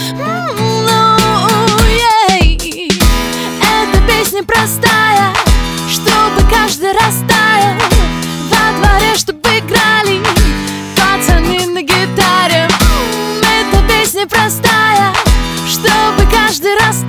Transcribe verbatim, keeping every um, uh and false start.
Эта песня простая, чтобы каждый растаял. Во дворе, чтобы играли пацаны на гитаре. Эта песня простая, чтобы каждый растаял.